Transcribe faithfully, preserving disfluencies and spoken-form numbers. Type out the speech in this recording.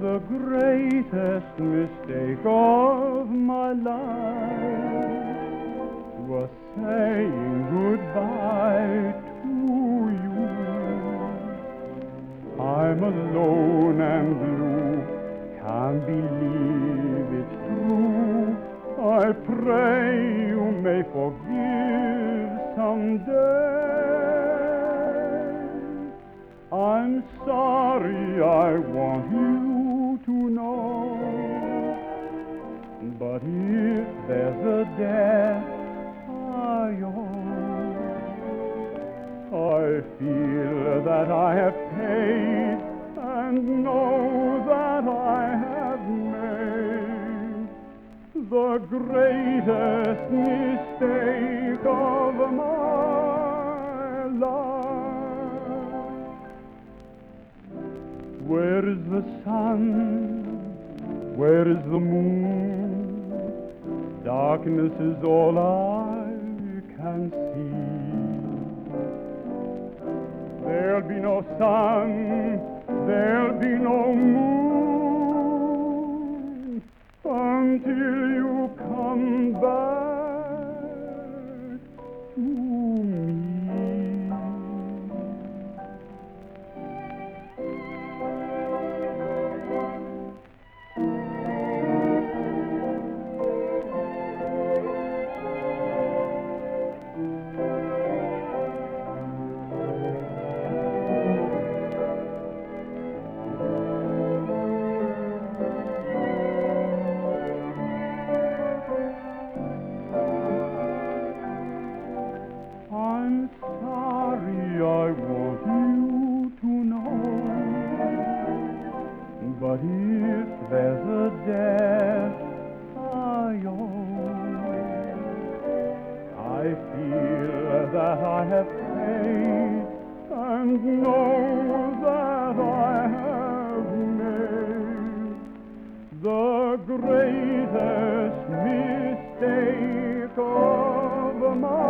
The greatest mistake of my life was saying goodbye to you. I'm alone and blue, can't believe it's true. I pray you may forgive someday. I'm sorry, I want you to know, but if there's a debt I owe, I feel that I have paid and know that I have made the greatest mistake of my life. Where is the sun? Where is the moon? Darkness is all I can see. There'll be no sun, there'll be no moon until you come back to me. I'm sorry, I want you to know, but if there's a debt I owe, I feel that I have paid and know that I have made the greatest mistake of my